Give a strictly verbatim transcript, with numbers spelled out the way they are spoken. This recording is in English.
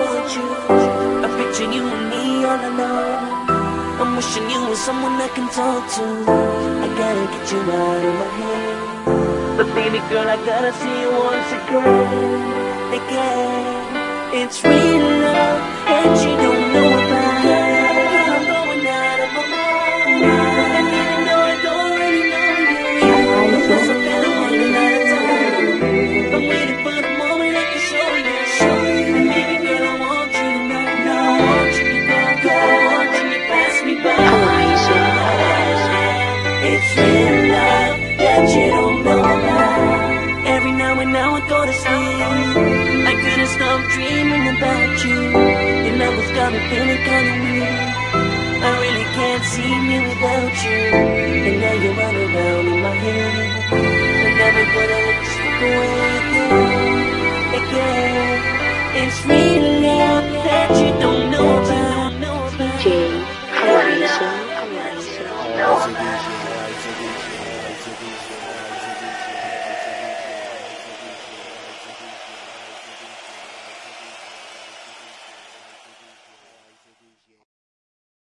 want you. I picture you and me all alone. I'm wishing you were someone I can talk to. I gotta get you out of my head. But baby girl, I gotta see you once again. Again, it's real love and you don't know about it. I'm going out of my mind, and even though I don't really know you, because I've been away a lot of time, I'm waiting for the moment I can show you. And baby girl, I want you to know, no, I want you to go, go, I want you to pass me by. It's real love that you don't know about. Every now and now I go to sleep, I couldn't stop dreaming about you. Your love has got me feeling kinda weird. I really can't see me without you. And now you run around in my head. I'm never gonna let you slip away again. Again, it's real.